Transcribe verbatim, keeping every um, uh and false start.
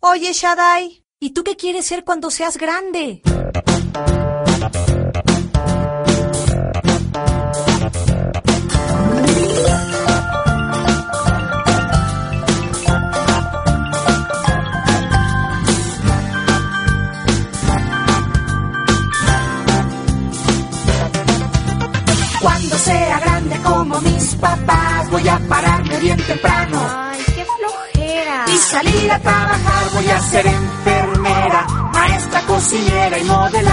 Oye, Shaddai, ¿y tú qué quieres ser cuando seas grande? Cuando sea grande como mis papás, voy a pararme bien temprano. Ay, qué flojera. Y salir a trabajar, voy a ser enfermera, maestra, cocinera y modelar.